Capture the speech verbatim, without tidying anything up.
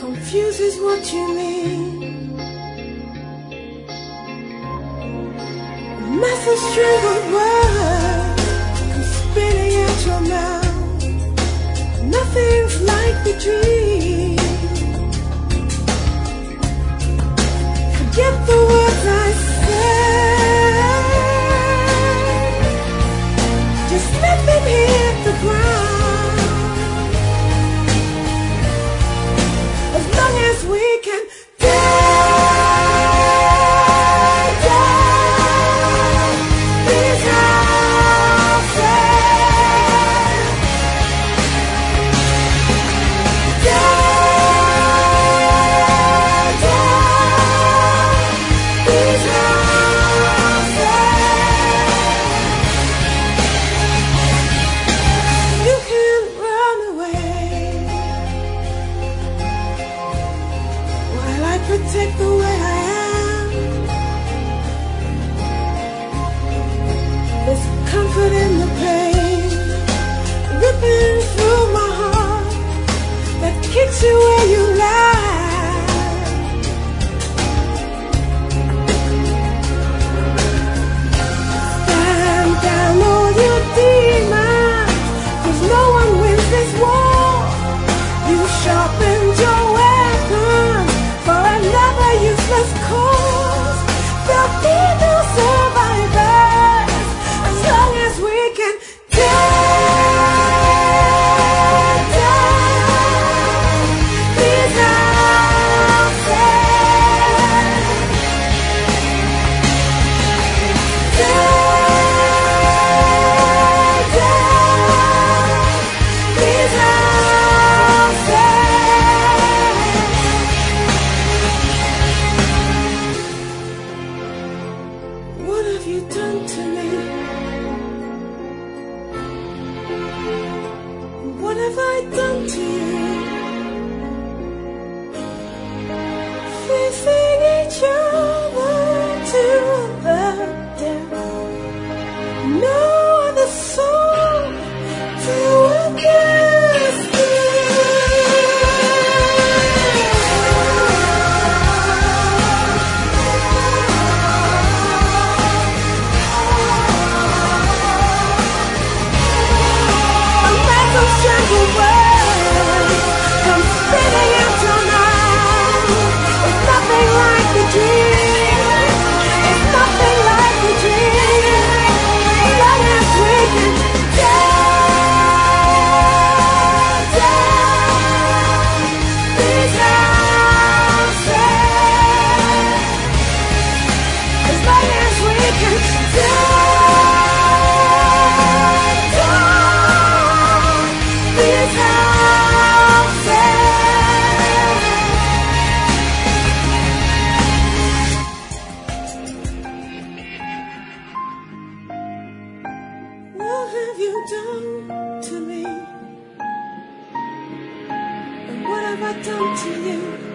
confuses what you mean. A message strangled words come spitting out your mouth. Nothing's like the dream. Forget the words I said. Just let them hit the ground. We can die, die, these houses. Die, die, these houses. You can't run away. Protect the way I am. There's comfort in the pain ripping through my heart that kicks you where you lie. Stand down all your demons, 'cause no one wins this war. You sharpened your weapon for another useless cause. There'll be no survivors as long as we can die, die, these houses. Die, die, these houses. What have you done to me? What have I done to you? Facing each other to the death. No other soul to witness gentle words come spitting out your mouth. It's nothing like the dream. It's nothing like the dream. As long as we can die, die, these houses. As long as we can die, die, these What have you done to me? And what have I done to you?